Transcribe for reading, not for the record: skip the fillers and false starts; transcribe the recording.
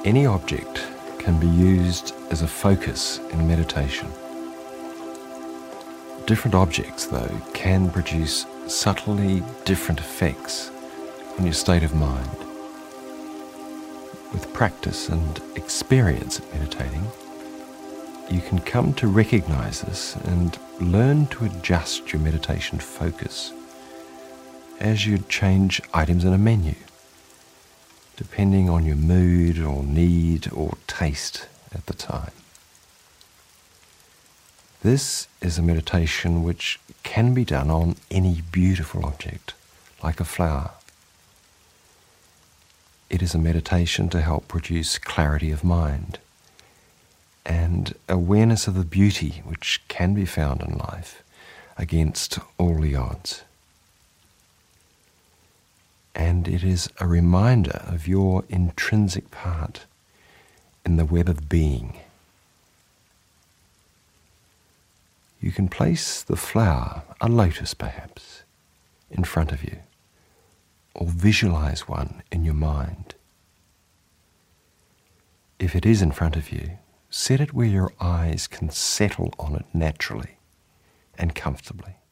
Any object can be used as a focus in meditation. Different objects, though, can produce subtly different effects on your state of mind. With practice and experience at meditating, you can come to recognize this and learn to adjust your meditation focus as you'd change items in a menu, depending on your mood or need or taste at the time. This is a meditation which can be done on any beautiful object, like a flower. It is a meditation to help produce clarity of mind and awareness of the beauty which can be found in life against all the odds. And it is a reminder of your intrinsic part in the web of being. You can place the flower, a lotus perhaps, in front of you, or visualize one in your mind. If it is in front of you, set it where your eyes can settle on it naturally and comfortably.